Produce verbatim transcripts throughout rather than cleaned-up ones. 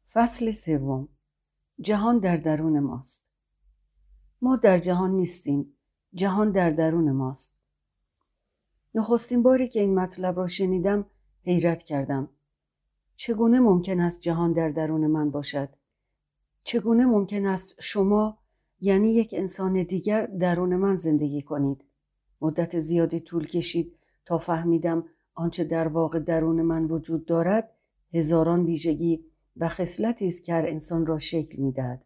فصل سوم. جهان در درون ماست. ما در جهان نیستیم، جهان در درون ماست. نخستین باری که این مطلب را شنیدم حیرت کردم. چگونه ممکن است جهان در درون من باشد؟ چگونه ممکن است شما، یعنی یک انسان دیگر، درون من زندگی کنید؟ مدت زیادی طول کشید تا فهمیدم آنچه در واقع درون من وجود دارد هزاران ویژگی و خصلتی است که هر انسان را شکل می‌دهد.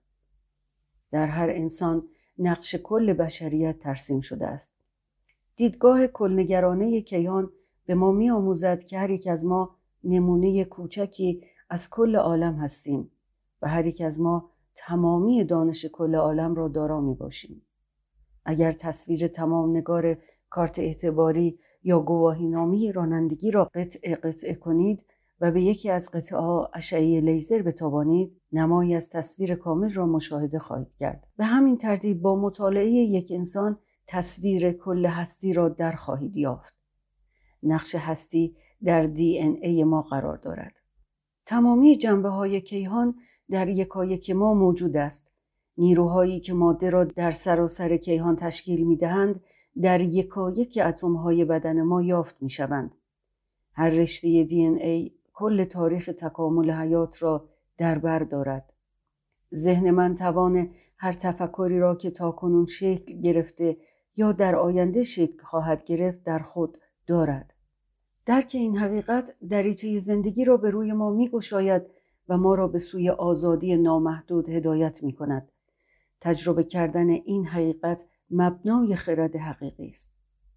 در هر انسان نقش کل بشریت ترسیم شده است. دیدگاه کلنگرانه کیهان به ما می‌آموزد که هر یک از ما نمونه کوچکی از کل عالم هستیم و هر یک از ما تمامی دانش کل عالم را دارا می‌باشیم. اگر تصویر تمام نگار کارت اعتباری یا گواهینامه رانندگی را قطعه قطعه کنید و به یکی از قطعه‌ها اشعه لیزر بتابانید، نمایی از تصویر کامل را مشاهده خواهید کرد. به همین ترتیب با مطالعه یک انسان تصویر کل هستی را در خواهید یافت. نقش هستی در دی ان ای ما قرار دارد. تمامی جنبه‌های کیهان در یکایک ما موجود است. نیروهایی که ماده را در سراسر کیهان تشکیل می‌دهند در یکایک اتم‌های بدن ما یافت می‌شوند. هر رشته دی ان ای کل تاریخ تکامل حیات را در بر دارد. ذهن من توان هر تفکری را که تاکنون شکل گرفته یا در آینده شکل خواهد گرفت در خود دارد. درک این حقیقت دریچه زندگی را به روی ما می‌گشاید و ما را به سوی آزادی نامحدود هدایت می‌کند. تجربه کردن این حقیقت مبنای خرد حقیقی است.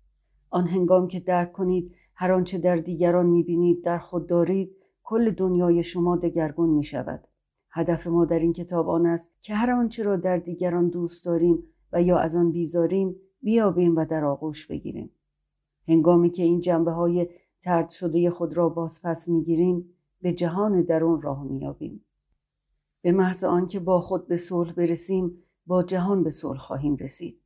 آن هنگام که درک کنید هر آنچه در دیگران می‌بینید در خود دارید، کل دنیای شما دگرگون می‌شود. هدف ما در این کتاب آن است که هر آنچه را در دیگران دوست داریم و یا از آن بیزاریم بیابیم و در آغوش بگیریم. هنگامی که این جنبه‌های طرد شده خود را بازپس می‌گیریم، به جهان درون راه می‌یابیم. به محض آنکه با خود به صلح برسیم، با جهان به صلح خواهیم رسید.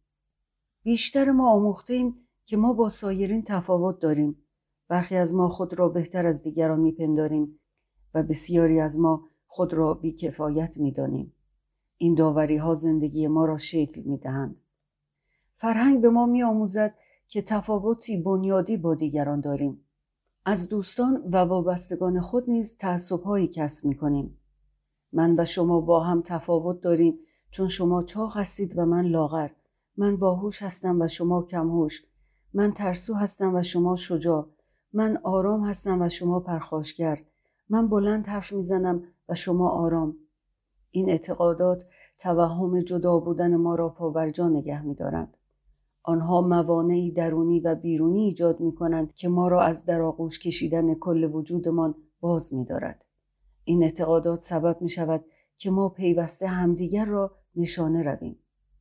بیشتر ما آموختیم که ما با سایرین تفاوت داریم. برخی از ما خود را بهتر از دیگران میپنداریم و بسیاری از ما خود را بی‌کفایت میدانیم. این داوری ها زندگی ما را شکل میدهند. فرهنگ به ما میآموزد که تفاوتی بنیادی با دیگران داریم. از دوستان و وابستگان خود نیز تعصب‌هایی کسب میکنیم. من و شما با هم تفاوت داریم چون شما چاق هستید و من لاغر. من باهوش هستم و شما کمهوش. من ترسو هستم و شما شجاع. من آرام هستم و شما پرخاشگر. من بلند حرف میزنم و شما آرام. این اعتقادات توهم جدا بودن ما را پابرجا نگه می‌دارند. آنها موانعی درونی و بیرونی ایجاد می‌کنند که ما را از در آغوش کشیدن کل وجودمان باز می‌دارد. این اعتقادات سبب می‌شود که ما پیوسته همدیگر را نشانه رویم.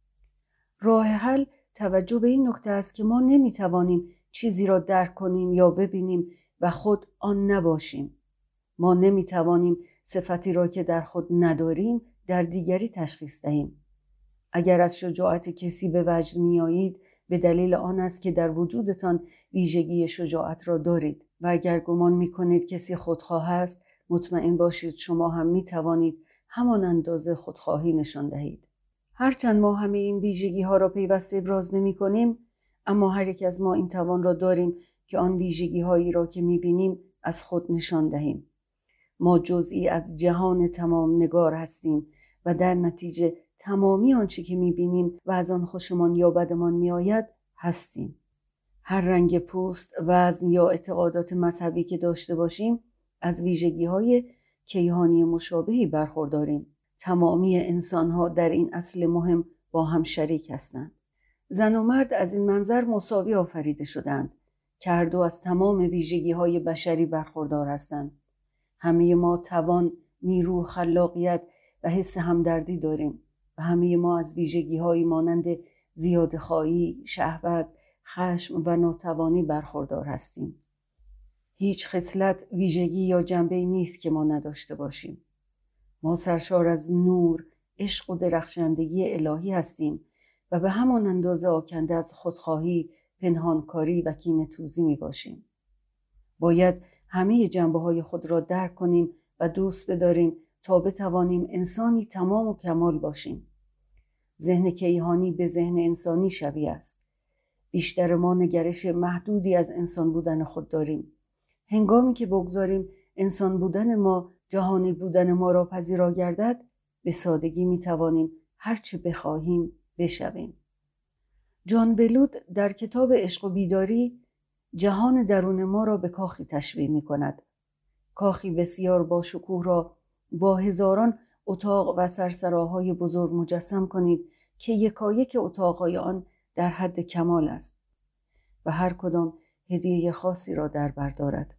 راه حل توجه به این نکته است که ما نمی‌توانیم چیزی را درک کنیم یا ببینیم و خود آن نباشیم. ما نمی‌توانیم صفتی را که در خود نداریم در دیگری تشخیص دهیم. اگر از شجاعت کسی به وجد می‌آیید، به دلیل آن است که در وجودتان ویژگی شجاعت را دارید و اگر گمان می‌کنید کسی خودخواه است، مطمئن باشید شما هم می‌توانید همان اندازه خودخواهی نشان دهید. هرچند ما همه این ویژگی ها را پیوسته ابراز نمی کنیم، اما هر یک از ما این توان را داریم که آن ویژگی هایی را که می بینیم از خود نشان دهیم. ما جزئی از جهان تمام نگار هستیم و در نتیجه تمامی آنچه که می بینیم و از آن خوشمان یا بدمان می آید هستیم. هر رنگ پوست، وزن یا اعتقادات مذهبی که داشته باشیم از ویژگی های کیهانی مشابهی برخورداریم. تمامی انسان‌ها در این اصل مهم با هم شریک هستند. زن و مرد از این منظر مساوی آفریده شدند که هر دو از تمام ویژگی‌های بشری برخوردار هستند. همه ما توان، نیرو، خلاقیت و حس همدردی داریم و همه ما از ویژگی‌هایی مانند زیادخواهی، شهوت، خشم و ناتوانی برخوردار هستیم. هیچ خصلت، ویژگی یا جنبه‌ای نیست که ما نداشته باشیم. ما سرشار از نور، عشق و درخشندگی الهی هستیم و به همان اندازه آکنده از خودخواهی، پنهانکاری و کینه‌توزی می باشیم. باید همه جنبه‌های خود را درک کنیم و دوست بداریم تا بتوانیم انسانی تمام و کمال باشیم. ذهن کیهانی به ذهن انسانی شبیه است. بیشتر ما نگرش محدودی از انسان بودن خود داریم. هنگامی که بگذاریم انسان بودن ما جهانی بودن ما را پذیرا گردد، به سادگی می توانیم هر چه بخواهیم بشویم. جان بلود در کتاب عشق و بیداری جهان درون ما را به کاخی تشبیه می کند. کاخی بسیار با شکوه را با هزاران اتاق و سرسراهای بزرگ مجسم کنید که یکایک اتاقهای آن در حد کمال است و هر کدام هدیه خاصی را در بر دارد.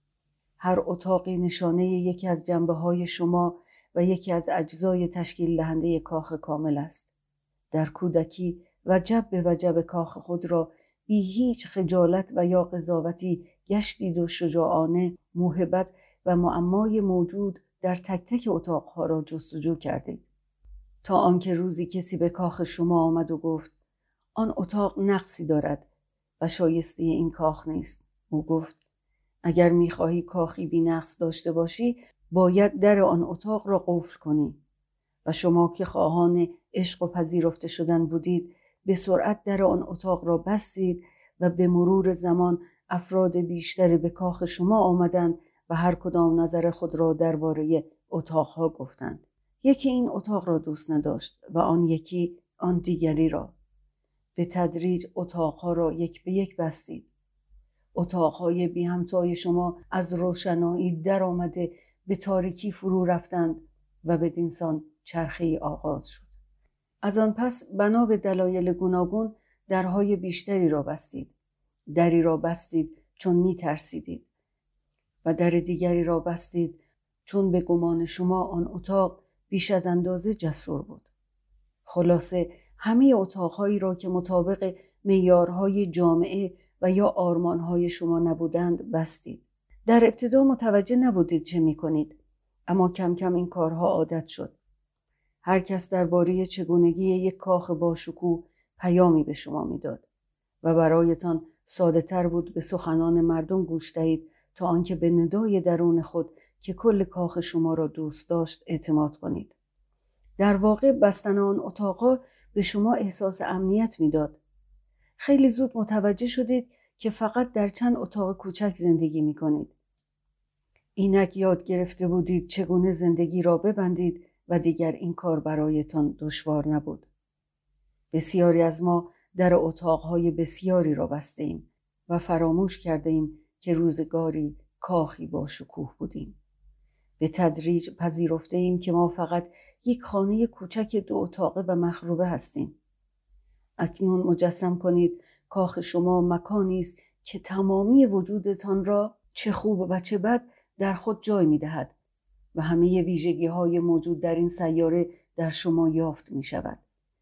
هر اتاقی نشانه یکی از جنبه‌های شما و یکی از اجزای تشکیل دهنده کاخ کامل است. در کودکی وجب به وجب کاخ خود را بی هیچ خجالت و یا قضاوتی گشتید و شجاعانه موهبت و معمای موجود در تک تک اتاقها را جستجو کردید، تا آنکه روزی کسی به کاخ شما آمد و گفت آن اتاق نقصی دارد و شایسته این کاخ نیست. او گفت اگر می‌خواهی کاخی بی نقص داشته باشی باید در آن اتاق را قفل کنی. و شما که خواهان عشق و پذیرفته شدن بودید به سرعت در آن اتاق را بستید و به مرور زمان افراد بیشتری به کاخ شما آمدند و هر کدام نظر خود را درباره اتاقها گفتند. یکی این اتاق را دوست نداشت و آن یکی آن دیگری را. به تدریج اتاقها را یک به یک بستید. اتاقهای بی همتای شما از روشنایی در آمده به تاریکی فرو رفتند و بدینسان چرخه‌ای آغاز شد. از آن پس بنا به دلایل گوناگون درهای بیشتری را بستید. دری را بستید چون می ترسیدید و در دیگری را بستید چون به گمان شما آن اتاق بیش از اندازه جسور بود. خلاصه همه اتاقهایی را که مطابق معیارهای جامعه و یا آرمانهای شما نبودند بستید. در ابتدا متوجه نبودید چه می کنید، اما کم کم این کارها عادت شد. هر کس درباره چگونگی یک کاخ با شکوه پیامی به شما میداد و برایتان ساده تر بود به سخنان مردم گوش دهید تا آنکه به ندای درون خود که کل کاخ شما را دوست داشت اعتماد کنید. در واقع بستن آن اتاقا به شما احساس امنیت میداد. خیلی زود متوجه شدید که فقط در چند اتاق کوچک زندگی می کنید. اینک یاد گرفته بودید چگونه زندگی را ببندید و دیگر این کار برایتان دشوار نبود. بسیاری از ما در اتاقهای بسیاری را بسته ایم و فراموش کرده ایم که روزگاری کاخی با شکوه بودیم. به تدریج پذیرفته ایم که ما فقط یک خانه کوچک دو اتاقه و مخروبه هستیم. اکنون مجسم کنید کاخ شما مکانی است که تمامی وجودتان را چه خوب و چه بد در خود جای می دهد و همه ویژگی های موجود در این سیاره در شما یافت می شود.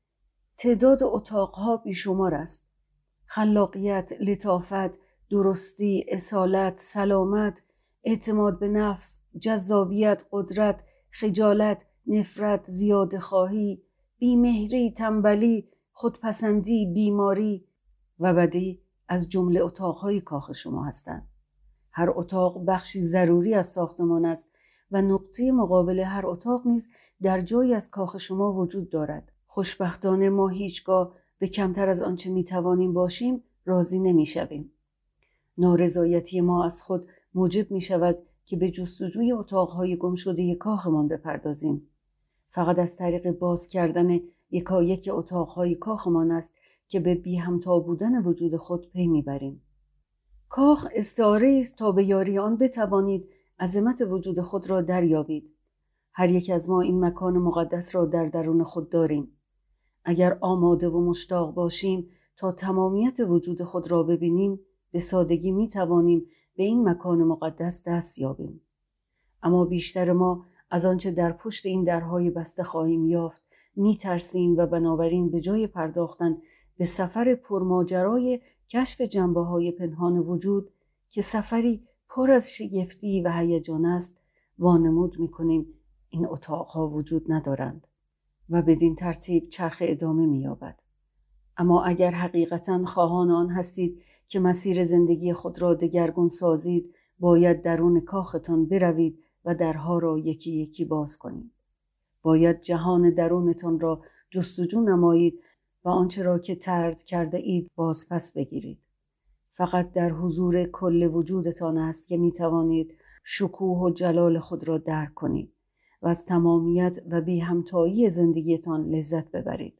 تعداد اتاقها بیشمار است. خلاقیت، لطافت، درستی، اصالت، سلامت، اعتماد به نفس، جذابیت، قدرت، خجالت، نفرت، زیاده خواهی، بیمهری، تنبلی، خودپسندی، بیماری و بدی از جمله اتاقهای کاخ شما هستند. هر اتاق بخشی ضروری از ساختمان است و نقطه مقابل هر اتاق نیز در جایی از کاخ شما وجود دارد. خوشبختانه ما هیچگاه به کمتر از آنچه میتوانیم باشیم راضی نمیشویم. نارضایتی ما از خود موجب می شود که به جستجوی اتاقهای گم شده کاخمان بپردازیم. فقط از طریق باز کردن یکایک اتاقهای کاخمان است که به بی همتا بودن وجود خود پی میبریم. کاخ استعاره است تا به یاری آن بتوانید عظمت وجود خود را دریابید. هر یک از ما این مکان مقدس را در درون خود داریم. اگر آماده و مشتاق باشیم تا تمامیت وجود خود را ببینیم، به سادگی می توانیم به این مکان مقدس دست یابیم. اما بیشتر ما از آنچه در پشت این درهای بسته خواهیم یافت می ترسیم و بنابراین به جای پرداختن به سفر پرماجرای کشف جنبه‌های پنهان وجود که سفری پر از شگفتی و هیجان است، وانمود می‌کنیم این اتاقها وجود ندارند و بدین ترتیب چرخ ادامه می‌یابد. اما اگر حقیقتاً خواهان آن هستید که مسیر زندگی خود را دگرگون سازید، باید درون کاختان بروید و درها را یکی یکی باز کنید. باید جهان درونتان را جستجو نمایید و آنچه را که طرد کرده اید باز پس بگیرید. فقط در حضور کل وجودتان است که می توانید شکوه و جلال خود را درک کنید و از تمامیت و بی همتایی زندگیتان لذت ببرید.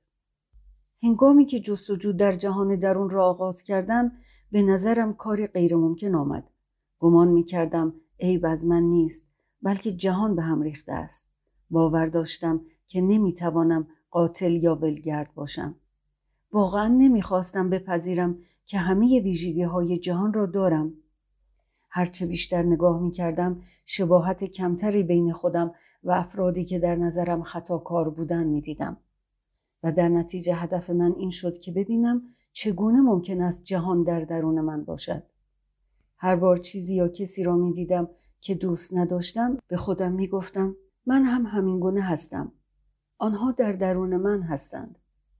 هنگامی که جستجو در جهان درون را آغاز کردم به نظرم کاری غیر ممکن آمد. گمان می کردم عیب از من نیست بلکه جهان به هم ریخته است. باور داشتم که نمی توانم قاتل یا ولگرد باشم. واقعا نمی خواستم بپذیرم که همه ویژگی های جهان را دارم. هرچه بیشتر نگاه می کردم شباهت کمتری بین خودم و افرادی که در نظرم خطاکار بودن می دیدم. و در نتیجه هدف من این شد که ببینم چگونه ممکن است جهان در درون من باشد. هر بار چیزی یا کسی را می دیدم که دوست نداشتم به خودم می گفتم من هم همین گونه هستم. آنها در درون من هستند.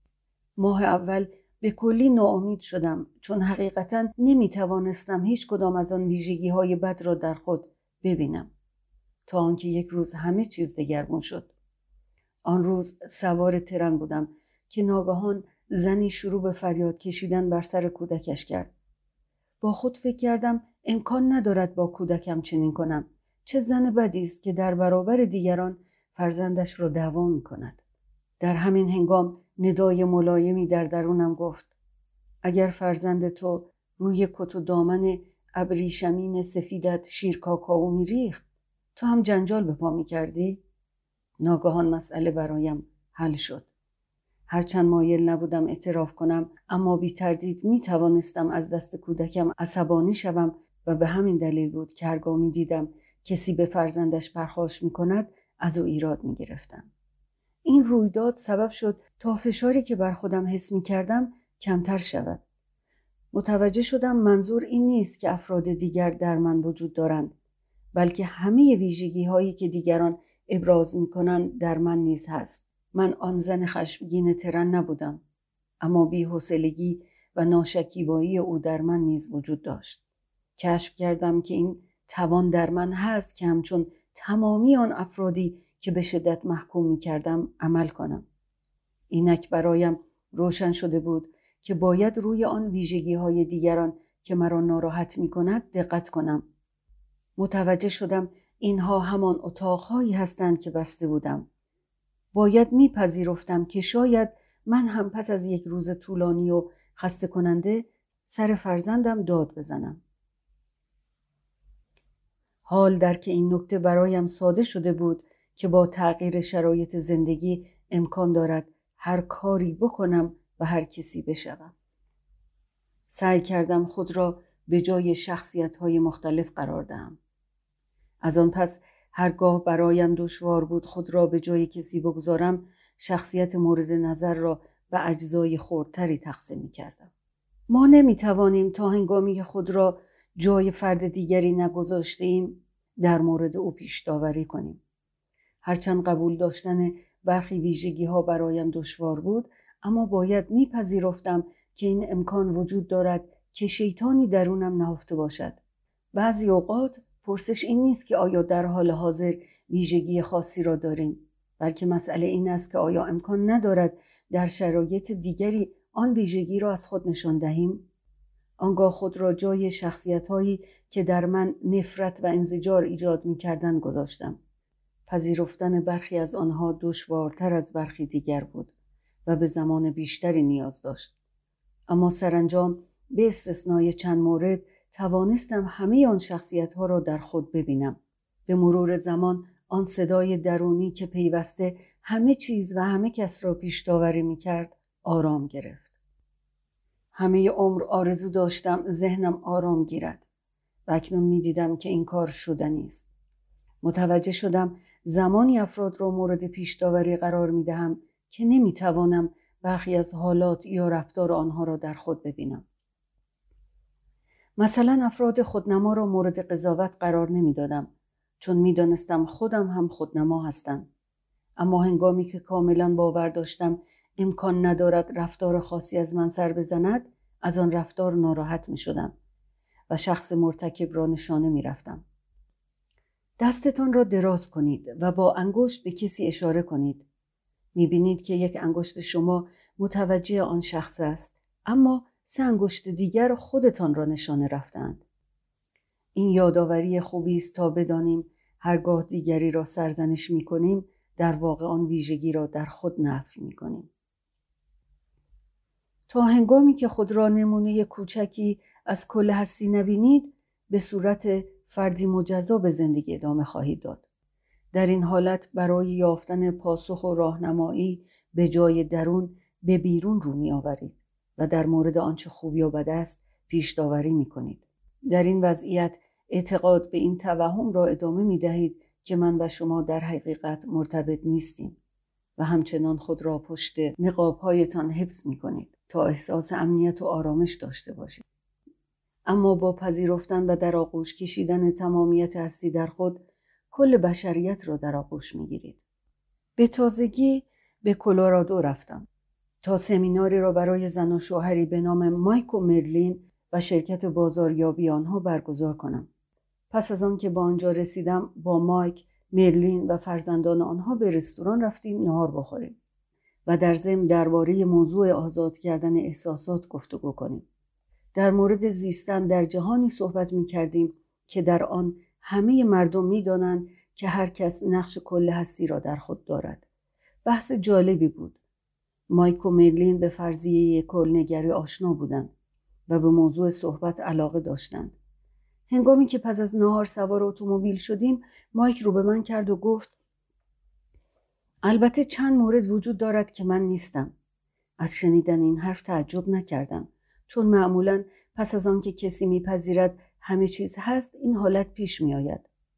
ماه اول به کلی ناامید شدم چون حقیقتاً نمی توانستم هیچ کدام از آن ویژگی های بد را در خود ببینم. تا آنکه یک روز همه چیز دگرگون شد. آن روز سوار ترن بودم که ناگهان زنی شروع به فریاد کشیدن بر سر کودکش کرد. با خود فکر کردم امکان ندارد با کودکم چنین کنم. چه زن بدی است که در برابر دیگران فرزندش را دعوا می کند. در همین هنگام ندای ملایمی در درونم گفت اگر فرزند تو روی کت و دامن ابریشمین سفیدت شیر کاکائو می ریخت تو هم جنجال به پا می کردی؟ ناگهان مسئله برایم حل شد. هرچند مایل نبودم اعتراف کنم اما بی تردید می توانستم از دست کودکم عصبانی شوم و به همین دلیل بود که هرگاه می دیدم کسی به فرزندش پرخاش می کند از او ایراد می گرفتم. این رویداد سبب شد تا فشاری که بر خودم حس می کردم کمتر شود. متوجه شدم منظور این نیست که افراد دیگر در من وجود دارند بلکه همه ویژگی هایی که دیگران ابراز می کنند در من نیز هست. من آن زن خشمگین ترن نبودم اما بی‌حوصلگی و ناشکیبایی او در من نیز وجود داشت. کشف کردم که این توان در من هست که همچون تمامی آن افرادی که به شدت محکوم می کردم عمل کنم. اینک برایم روشن شده بود که باید روی آن ویژگی های دیگران که مرا ناراحت می کند دقت کنم. متوجه شدم اینها همان اتاقهایی هستند که بسته بودم. باید می پذیرفتم که شاید من هم پس از یک روز طولانی و خسته کننده سر فرزندم داد بزنم. حال در که این نکته برایم ساده شده بود که با تغییر شرایط زندگی امکان دارد هر کاری بکنم و هر کسی بشوم. سعی کردم خود را به جای شخصیت‌های مختلف قرار دهم. از آن پس هرگاه برایم دشوار بود خود را به جای کسی بگذارم شخصیت مورد نظر را به اجزای خردتری تقسیم می‌کردم. ما نمی‌توانیم تا هنگامی که خود را جای فرد دیگری نگذاشته‌ایم در مورد او پیش داوری کنیم. هرچند قبول داشتن برخی ویژگی‌ها برایم دشوار بود اما باید میپذیرفتم که این امکان وجود دارد که شیطانی درونم نهفته باشد. بعضی اوقات پرسش این نیست که آیا در حال حاضر ویژگی خاصی را داریم بلکه مسئله این است که آیا امکان ندارد در شرایط دیگری آن ویژگی را از خود نشان دهیم. آنگاه خود را جای شخصیت‌هایی که در من نفرت و انزجار ایجاد می‌کردند گذاشتم. پذیرفتن برخی از آنها دشوارتر از برخی دیگر بود و به زمان بیشتری نیاز داشت. اما سرانجام به استثنای چند مورد توانستم همه آن شخصیت‌ها را در خود ببینم. به مرور زمان آن صدای درونی که پیوسته همه چیز و همه کس را پیش داوری می‌کرد آرام گرفت. همه عمر آرزو داشتم ذهنم آرام گیرد و اکنون می‌دیدم که این کار شدنی است. متوجه شدم زمانی افراد را مورد پیش داوری قرار می‌دهم که نمی‌توانم برخی از حالات یا رفتار آنها را در خود ببینم. مثلا افراد خودنما را مورد قضاوت قرار نمی‌دادم چون می‌دانستم خودم هم خودنما هستم. اما هنگامی که کاملا باور داشتم امکان ندارد رفتار خاصی از من سر بزند از آن رفتار ناراحت می‌شدم و شخص مرتکب را نشانه می‌رفتم. دستتان را دراز کنید و با انگشت به کسی اشاره کنید. می‌بینید که یک انگشت شما متوجه آن شخص است، اما سه انگشت دیگر خودتان را نشانه رفتند. این یادآوری خوبی است تا بدانیم هرگاه دیگری را سرزنش می‌کنیم، در واقع آن ویژگی را در خود نفی می‌کنیم. تا هنگامی که خود را نمونه کوچکی از کل هستی نبینید، به صورت فردی مجزا به زندگی ادامه خواهید داد. در این حالت برای یافتن پاسخ و راهنمایی به جای درون به بیرون رو می آورید و در مورد آنچه خوب یا بد است پیش داوری می کنید. در این وضعیت اعتقاد به این توهم را ادامه می دهید که من و شما در حقیقت مرتبط نیستیم و همچنان خود را پشت نقاب‌هایتان حفظ می کنید تا احساس امنیت و آرامش داشته باشید. اما با پذیرفتن و در آغوش کشیدن تمامیت هستی در خود، کل بشریت را در آغوش می‌گیرید. به تازگی به کلرادو رفتم تا سمیناری را برای زن و شوهری به نام مایک و مرلین و شرکت بازاریابی آنها برگزار کنم. پس از آن که به آنجا رسیدم، با مایک، مرلین و فرزندان آنها به رستوران رفتیم نهار بخوریم و در ضمن درباره موضوع آزاد کردن احساسات گفتگو کنیم. در مورد زیستن در جهانی صحبت می کردیم که در آن همه مردم می دانند که هر کس نقش کل هستی را در خود دارد. بحث جالبی بود. مایک و مرلین به فرضیه کلنگری آشنا بودند و به موضوع صحبت علاقه داشتند. هنگامی که پس از نهار سوار اتومبیل شدیم، مایک رو به من کرد و گفت: البته چند مورد وجود دارد که من نیستم. از شنیدن این حرف تعجب نکردم، چون معمولاً پس از آن که کسی میپذیرد همه چیز هست، این حالت پیش می آید.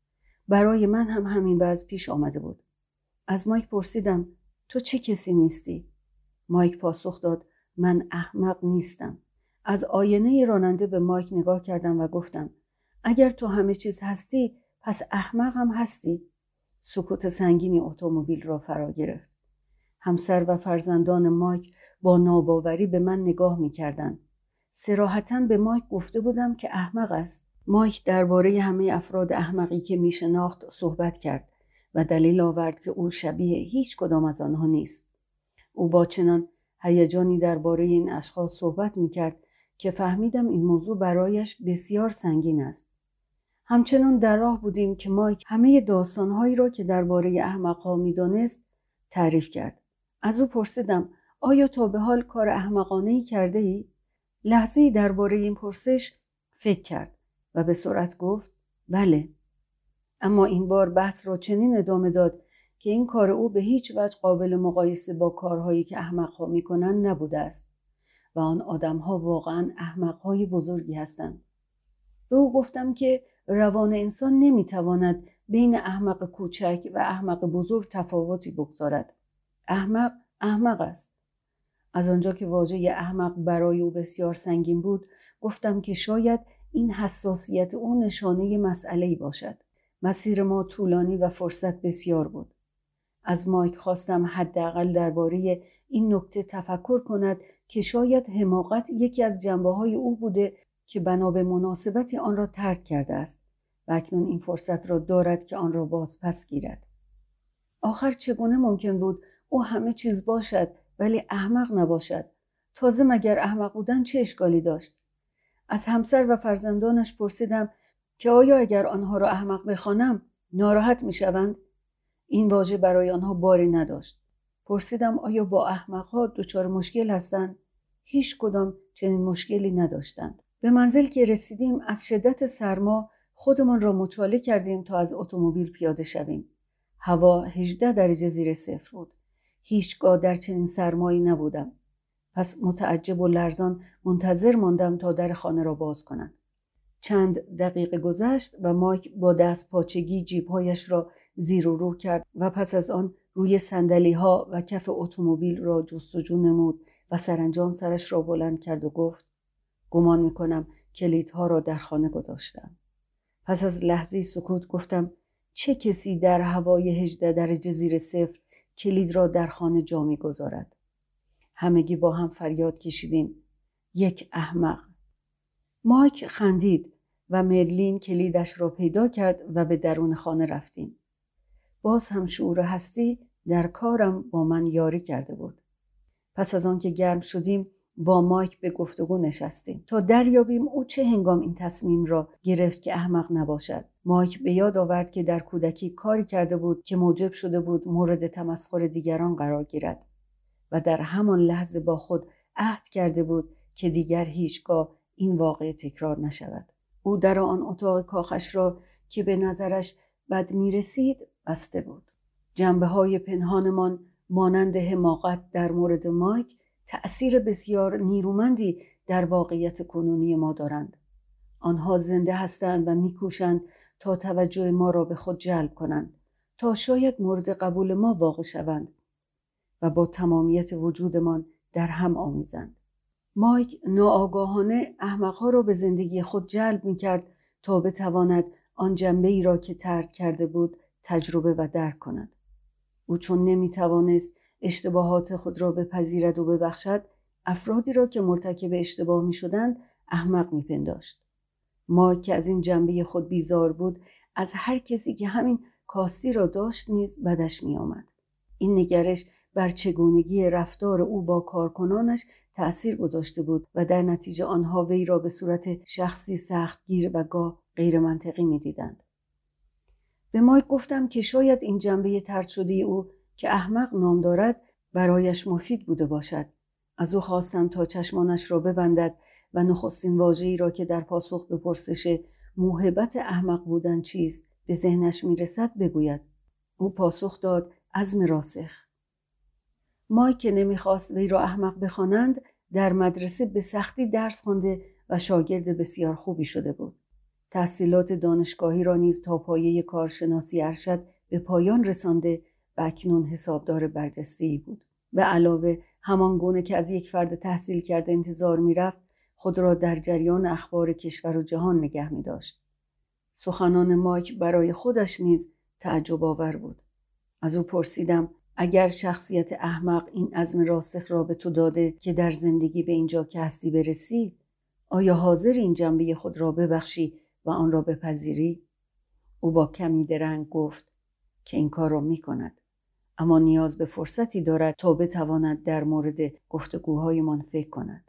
برای من هم همین وضع پیش آمده بود. از مایک پرسیدم: تو چه کسی نیستی؟ مایک پاسخ داد: من احمق نیستم. از آینه راننده به مایک نگاه کردم و گفتم: اگر تو همه چیز هستی، پس احمق هم هستی. سکوت سنگینی اتومبیل را فرا گرفت. همسر و فرزندان مایک با ناباوری به من نگاه می کردند. صراحتاً به مایک گفته بودم که احمق است. مایک درباره همه افراد احمقی که می شناخت صحبت کرد و دلیل آورد که او شبیه هیچ کدام از آنها نیست. او با چنان هیجانی درباره این اشخاص صحبت می کرد که فهمیدم این موضوع برایش بسیار سنگین است. همچنان در راه بودیم که مایک همه داستانهایی را که درباره احمقها می دانست تعریف کرد. از او پرسیدم: آیا تا به حال کار احمقانه‌ای کرده ای؟ لحظه‌ای درباره این پرسش فکر کرد و به سرعت گفت: بله. اما این بار بحث را چنین ادامه داد که این کار او به هیچ وجه قابل مقایسه با کارهایی که احمقها می‌کنند نبوده است و آن آدم‌ها واقعاً احمق‌های بزرگی هستند. به او گفتم که روان انسان نمی‌تواند بین احمق کوچک و احمق بزرگ تفاوتی بگذارد. احمق احمق است. از آنجا که واژه احمق برای او بسیار سنگین بود، گفتم که شاید این حساسیت او نشانه مسئله‌ای باشد. مسیر ما طولانی و فرصت بسیار بود. از مایک خواستم حداقل درباره این نکته تفکر کند که شاید حماقت یکی از جنبه‌های او بوده که بنا به مناسبتی آن را ترک کرده است و اکنون این فرصت را دارد که آن را باز پس گیرد. آخر چگونه ممکن بود او همه چیز باشد ولی احمق نباشد؟ تازه مگر احمق بودن چه اشکالی داشت؟ از همسر و فرزندانش پرسیدم که آیا اگر آنها را احمق بخوانم ناراحت میشوند؟ این واژه برای آنها باری نداشت. پرسیدم آیا با احمقها دچار مشکل هستند؟ هیچ کدام چنین مشکلی نداشتند. به منزل که رسیدیم از شدت سرما خودمان را مچاله کردیم تا از اتومبیل پیاده شویم. هوا هجده درجه زیر صفر بود. هیچگاه در چنین سرمایی نبودم. پس متعجب و لرزان منتظر ماندم تا در خانه را باز کنند. چند دقیقه گذشت و مایک با دست پاچگی جیبهایش را زیر و رو کرد و پس از آن روی صندلی‌ها و کف اتومبیل را جستجو نمود و سرانجام سرش را بلند کرد و گفت: گمان می‌کنم کلیدها را در خانه گذاشتم. پس از لحظه‌ای سکوت گفتم: چه کسی در هوای هجده درجه زیر صفر کلید را در خانه جا می‌گذارد؟ همگی با هم فریاد کشیدیم: یک احمق. مایک خندید و مرلین کلیدش را پیدا کرد و به درون خانه رفتیم. باز هم شعور هستی در کارم با من یاری کرده بود. پس از آن که گرم شدیم با مایک به گفتگو نشستیم تا دریابیم او چه هنگام این تصمیم را گرفت که احمق نباشد. مایک به یاد آورد که در کودکی کاری کرده بود که موجب شده بود مورد تمسخر دیگران قرار گیرد و در همان لحظه با خود عهد کرده بود که دیگر هیچگاه این واقعه تکرار نشود. او در آن اتاق کاخش را که به نظرش بد می رسید بسته بود. جنبه های پنهانمان مانند حماقت در مورد مایک تأثیر بسیار نیرومندی در واقعیت کنونی ما دارند. آنها زنده هستند و می‌کوشند تا توجه ما را به خود جلب کنند تا شاید مورد قبول ما واقع شوند و با تمامیت وجودمان در هم آمیزند. مایک ناآگاهانه احمقها را به زندگی خود جلب می‌کرد تا بتواند آن جنبه‌ای را که طرد کرده بود تجربه و درک کند. او چون نمی‌توانست اشتباهات خود را بپذیرد و ببخشد، افرادی را که مرتکب اشتباه می‌شدند احمق می‌پنداشت. مایک که از این جنبه خود بیزار بود، از هر کسی که همین کاستی را داشت نیز بدش می‌آمد. این نگرش بر چگونگی رفتار او با کارکنانش تأثیر گذاشته بود و در نتیجه آنها وی را به صورت شخصی سختگیر و گاه غیر منطقی می‌دیدند. به مایک گفتم که شاید این جنبه طرد شده او که احمق نام دارد برایش مفید بوده باشد. از او خواستم تا چشمانش را ببندد و نخستین واژه‌ای را که در پاسخ به پرسش موهبت احمق بودن چیست به ذهنش میرسد بگوید. او پاسخ داد عزم راسخ. مایک که نمیخواست وی را احمق بخوانند در مدرسه به سختی درس خوانده و شاگرد بسیار خوبی شده بود. تحصیلات دانشگاهی را نیز تا پایه کارشناسی ارشد به پایان رسانده و اکنون حسابدار برجسته‌ای بود. به علاوه همان گونه که از یک فرد تحصیل کرده انتظار می‌رفت، خود را در جریان اخبار کشور و جهان نگه می‌داشت. سخنان مایک برای خودش نیز تعجب آور بود. از او پرسیدم اگر شخصیت احمق این عزم راسخ را به تو داده که در زندگی به اینجا که هستی برسی، آیا حاضر این جنبه خود را ببخشی و آن را بپذیری؟ او با کمی درنگ گفت که این کار را می کند، اما نیاز به فرصتی دارد تا بتواند در مورد گفتگوهایمان فکر کند.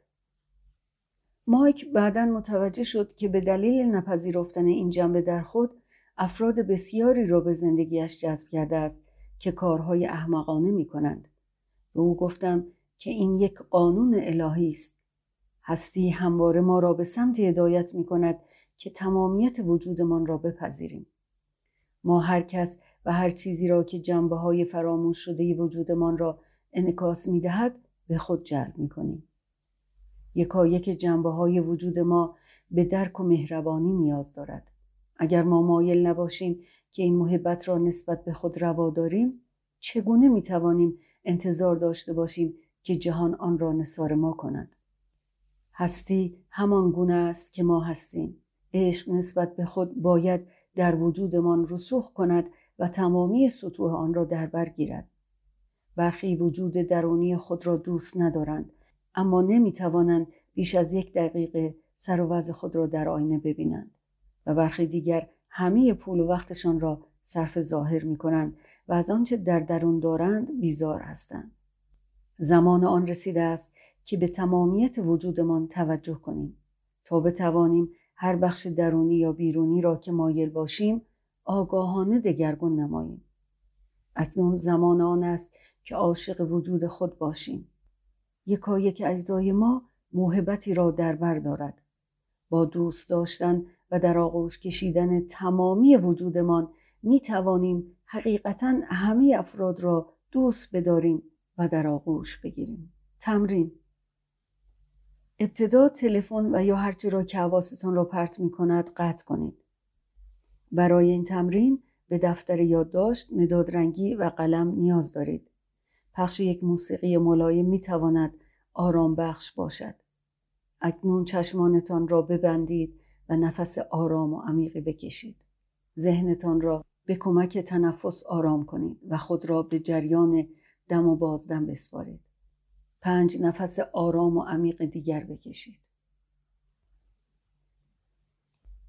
مایک بعداً متوجه شد که به دلیل نپذیرفتن این جنبه در خود افراد بسیاری را به زندگیش جذب کرده است که کارهای احمقانه می کنند. به او گفتم که این یک قانون الهی است. هستی همواره ما را به سمت هدایت می کند که تمامیت وجودمان را بپذیریم. ما هر کس و هر چیزی را که جنبه های فراموش شده وجودمان را انعکاس می دهد به خود جلب می کنیم. یکا یک جنبه های وجود ما به درک و مهربانی نیاز دارد. اگر ما مایل نباشیم که این محبت را نسبت به خود روا داریم، چگونه می توانیم انتظار داشته باشیم که جهان آن را نثار ما کند؟ هستی همان گونه است که ما هستیم. عشق نسبت به خود باید در وجودمان رسوخ کند و تمامی سطوح آن را در بر گیرد. برخی وجود درونی خود را دوست ندارند، اما نمی توانند بیش از یک دقیقه سر و وضع خود را در آینه ببینند و برخی دیگر همه پول و وقتشان را صرف ظاهر می کنند و از آنچه در درون دارند بیزار هستند. زمان آن رسیده است که به تمامیت وجودمان توجه کنیم تا بتوانیم هر بخش درونی یا بیرونی را که مایل باشیم آگاهانه دگرگون نماییم. اکنون زمان آن است که عاشق وجود خود باشیم. یکا یک اجزای ما موهبتی را در بر دارد. با دوست داشتن و در آغوش کشیدن تمامی وجودمان می توانیم حقیقتاً همه افراد را دوست بداریم و در آغوش بگیریم. تمرین: ابتدا تلفن و یا هرچی را که حواستان را پرت می کند قطع کنید. برای این تمرین به دفتر یادداشت، مداد رنگی و قلم نیاز دارید. پخش یک موسیقی ملایم می تواند آرام بخش باشد. اکنون چشمانتان را ببندید و نفس آرام و عمیقی بکشید. ذهنتان را به کمک تنفس آرام کنید و خود را به جریان دم و بازدم بسپارید. پنج نفس آرام و عمیق دیگر بکشید.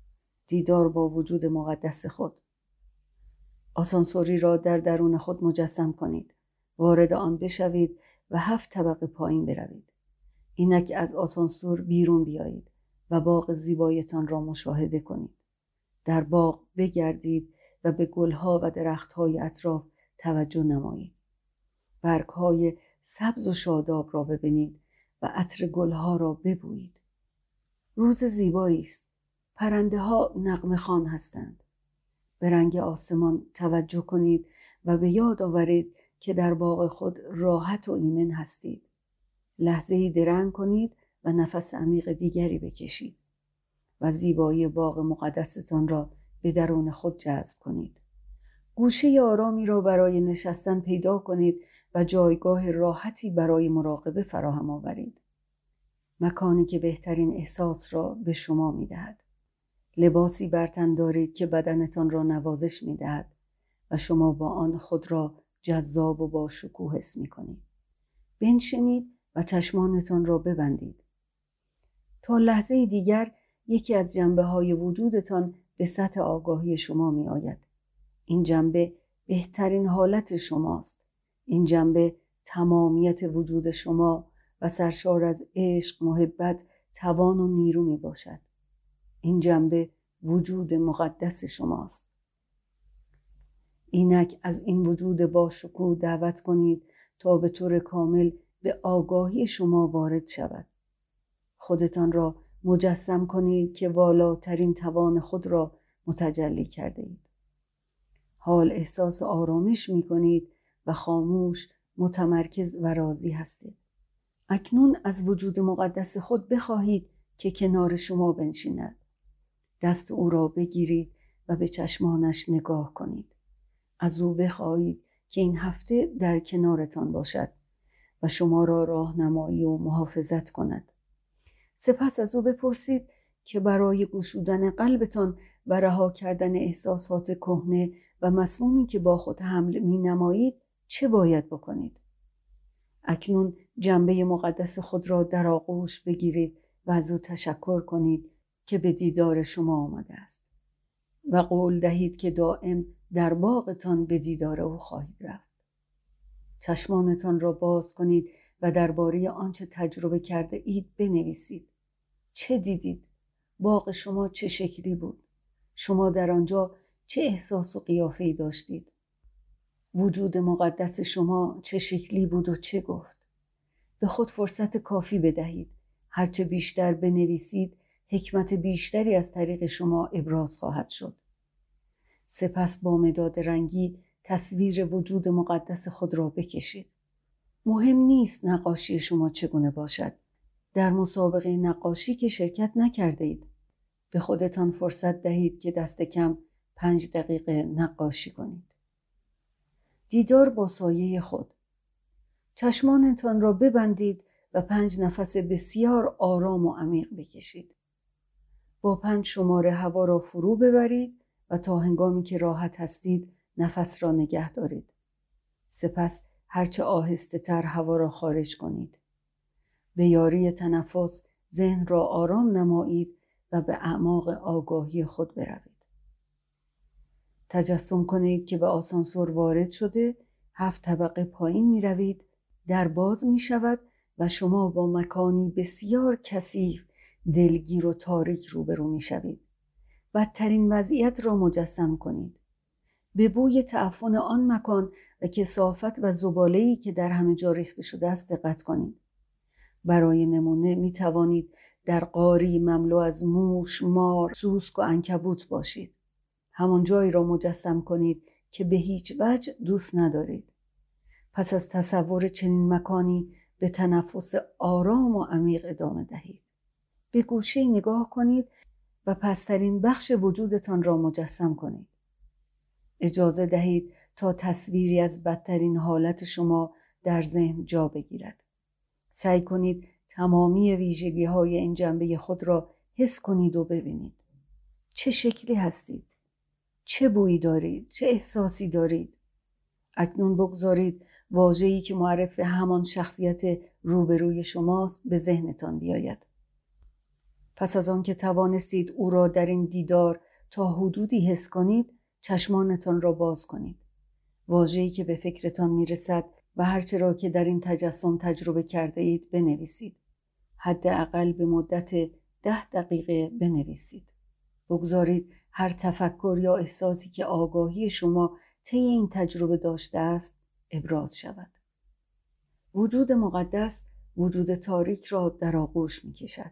دیدار با وجود مقدس خود. آسانسوری را در درون خود مجسم کنید. وارد آن بشوید و هفت طبقه پایین بروید. اینک از آسانسور بیرون بیایید و باغ زیبایتان را مشاهده کنید. در باغ بگردید و به گلها و درختهای اطراف توجه نمایید. برگهای سبز و شاداب را ببینید و عطر گلها را ببویید. روز زیبایی است. پرنده ها نغمه خوان هستند. به رنگ آسمان توجه کنید و به یاد آورید که در باغ خود راحت و ایمن هستید. لحظه‌ای درنگ کنید و نفس عمیق دیگری بکشید و زیبایی باغ مقدستان را به درون خود جذب کنید. گوشه آرامی را برای نشستن پیدا کنید و جایگاه راحتی برای مراقبه فراهم آورید. مکانی که بهترین احساس را به شما می دهد. لباسی بر تن دارید که بدنتان را نوازش می دهد و شما با آن خود را جذاب و با شکوه حس می کنید. بنشینید و چشمانتان را ببندید. تا لحظه دیگر یکی از جنبه های وجودتان به سطح آگاهی شما می آید. این جنبه بهترین حالت شماست. این جنبه تمامیت وجود شما و سرشار از عشق، محبت، توان و نیرو می باشد. این جنبه وجود مقدس شماست. اینک از این وجود با شکوه دعوت کنید تا به طور کامل به آگاهی شما وارد شود. خودتان را مجسم کنید که والاترین توان خود را متجلی کرده اید. حال احساس آرامش می کنید و خاموش، متمرکز و راضی هستید. اکنون از وجود مقدس خود بخواهید که کنار شما بنشیند. دست او را بگیرید و به چشمانش نگاه کنید. از او بخواهید که این هفته در کنارتان باشد و شما را راهنمایی و محافظت کند. سپس از او بپرسید که برای گشودن قلبتان و رها کردن احساسات کهنه و مسمومی که با خود حمل می نمایید چه باید بکنید. اکنون جنبه مقدس خود را در آغوش بگیرید و از او تشکر کنید که به دیدار شما آمده است و قول دهید که دائم در باغتان به دیدار او خواهید رفت. چشمانتان را باز کنید و درباره آنچه تجربه کرده اید بنویسید. چه دیدید؟ باغ شما چه شکلی بود؟ شما در آنجا چه احساس و قیافه‌ای داشتید؟ وجود مقدس شما چه شکلی بود و چه گفت؟ به خود فرصت کافی بدهید. هرچه بیشتر بنویسید، حکمت بیشتری از طریق شما ابراز خواهد شد. سپس با مداد رنگی تصویر وجود مقدس خود را بکشید. مهم نیست نقاشی شما چگونه باشد. در مسابقه نقاشی که شرکت نکرده اید. به خودتان فرصت دهید که دست کم پنج دقیقه نقاشی کنید. دیدار با سایه خود. چشمانتان را ببندید و پنج نفس بسیار آرام و عمیق بکشید. با پنج شماره هوا را فرو ببرید و تا هنگامی که راحت هستید نفس را نگه دارید. سپس هرچه آهسته تر هوا را خارج کنید. به یاری تنفس ذهن را آرام نمایید و به اعماق آگاهی خود بروید. تجسم کنید که به آسانسور وارد شده، هفت طبقه پایین می روید، در باز می شود و شما با مکانی بسیار کثیف، دلگیر و تاریک روبرو می شوید. بدترین وضعیت را مجسم کنید. به بوی تعفن آن مکان و کثافت و زباله‌ای که در همه جا ریخته شده است دقت کنید. برای نمونه می توانید در غاری مملو از موش، مار، سوسک و عنکبوت باشید. همان جایی را مجسم کنید که به هیچ وجه دوست ندارید. پس از تصور چنین مکانی به تنفس آرام و عمیق ادامه دهید. به گوشه نگاه کنید و پسترین بخش وجودتان را مجسم کنید. اجازه دهید تا تصویری از بدترین حالت شما در ذهن جا بگیرد. سعی کنید تمامی ویژگی های این جنبه خود را حس کنید و ببینید. چه شکلی هستید؟ چه بویی دارید؟ چه احساسی دارید؟ اکنون بگذارید واژه‌ای که معرف همان شخصیت روبروی شماست به ذهنتان بیاید. پس از آن که توانستید او را در این دیدار تا حدودی حس کنید چشمانتان را باز کنید. واژه‌ای که به فکرتان میرسد و هرچه را که در این تجسم تجربه کرده اید بنویسید. حداقل به مدت ده دقیقه بنویسید. بگذارید هر تفکر یا احساسی که آگاهی شما طی این تجربه داشته است ابراز شود. وجود مقدس وجود تاریک را در آغوش می کشد.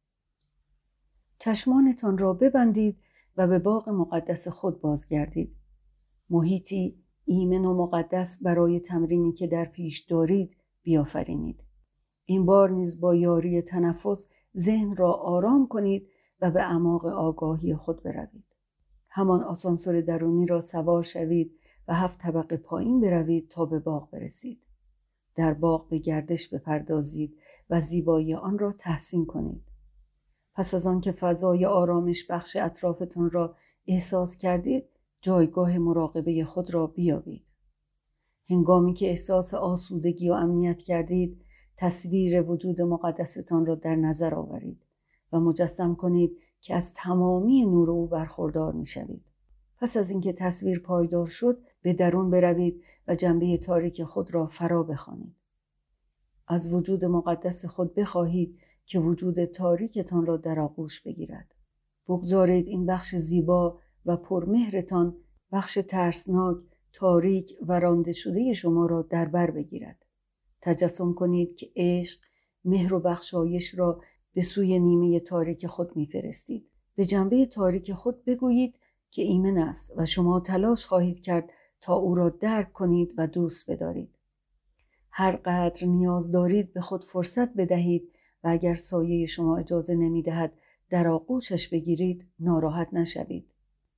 چشمانتان را ببندید و به باغ مقدس خود بازگردید. محیطی ایمن و مقدس برای تمرینی که در پیش دارید بیافرینید. این بار نیز با یاری تنفس ذهن را آرام کنید و به اعماق آگاهی خود بروید. همان آسانسور درونی را سوار شوید و هفت طبقه پایین بروید تا به باغ برسید. در باغ به گردش بپردازید و زیبایی آن را تحسین کنید. پس از آن که فضای آرامش بخش اطرافتان را احساس کردید، جایگاه مراقبه خود را بیابید. هنگامی که احساس آسودگی و امنیت کردید، تصویر وجود مقدستان را در نظر آورید و مجسم کنید که از تمامی نور او برخوردار می شوید. پس از اینکه تصویر پایدار شد، به درون بروید و جنبه تاریک خود را فرا بخوانید. از وجود مقدس خود بخواهید که وجود تاریکتان را در آغوش بگیرد. بگذارید این بخش زیبا و پرمهرتان بخش ترسناک، تاریک و رانده شده شما را در بر بگیرد. تجسم کنید که عشق، مهر و بخشایش را به سوی نیمه تاریک خود می‌فرستید. به جنبه تاریک خود بگویید که ایمن است و شما تلاش خواهید کرد تا او را درک کنید و دوست بدارید. هر قدر نیاز دارید به خود فرصت بدهید و اگر سایه شما اجازه نمی‌دهد در آغوشش بگیرید، ناراحت نشوید.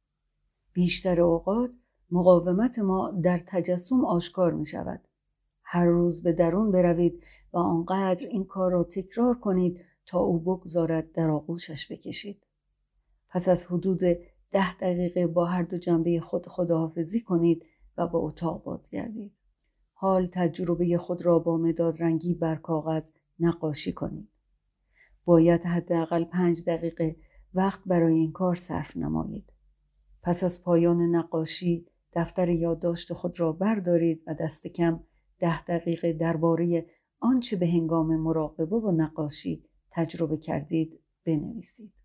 بیشتر اوقات مقاومت ما در تجسم آشکار می شود. هر روز به درون بروید و آنقدر این کار را تکرار کنید تا او بگذارد در آغوشش بکشید. پس از حدود ده دقیقه با هر دو جنبه خود خداحافظی کنید و به اتاق بازگردید. حال تجربه خود را با مداد رنگی بر کاغذ نقاشی کنید. باید حداقل پنج دقیقه وقت برای این کار صرف نمایید. پس از پایان نقاشی دفتر یادداشت خود را بردارید و دست کم ده دقیقه درباره آنچه به هنگام مراقبه و نقاشی تجربه کردید بنویسید.